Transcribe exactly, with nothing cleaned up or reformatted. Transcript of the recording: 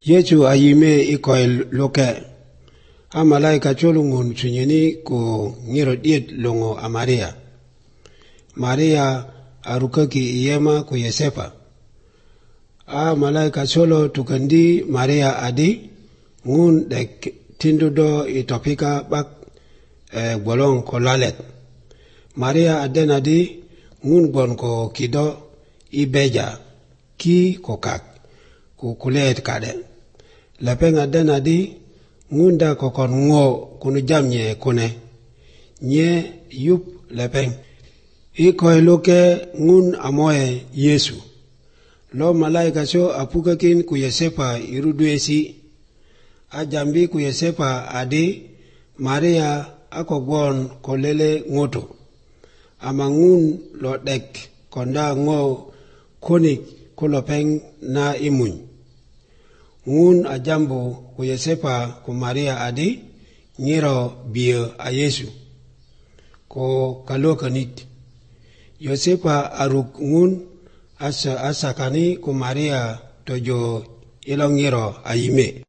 Yesu ayime ikoy loke. A malaika cholungun sunyeni ko ngiro diet longo a Maria. Maria arukaki iyema ko Yosepa. A malaika cholo tukandi Maria adi ngun dek tindudo itopika bak eh, bolong ko lalet. Maria aden adi ngun bon ko kido ibeja ki ko kak ko kulet kade. Lepeng aden adi ngunda ko kon ngo kunu jamye kune nye yup lepeng iko eloke ngun amoe Yesu lo malaika so apukakin ku Yosepa iruduesi ajambi ku Yosepa adi Maria akogbon kolele ngoto amangun lo dek konda ngo konik kulopeng na imuny ngun ajambu ku Yosepa ku Maria adi nyiro biyo a Yesu ko kalokanit Yosepa aruk ngun asa asakani ku Maria tojo ilong nyiro ayime.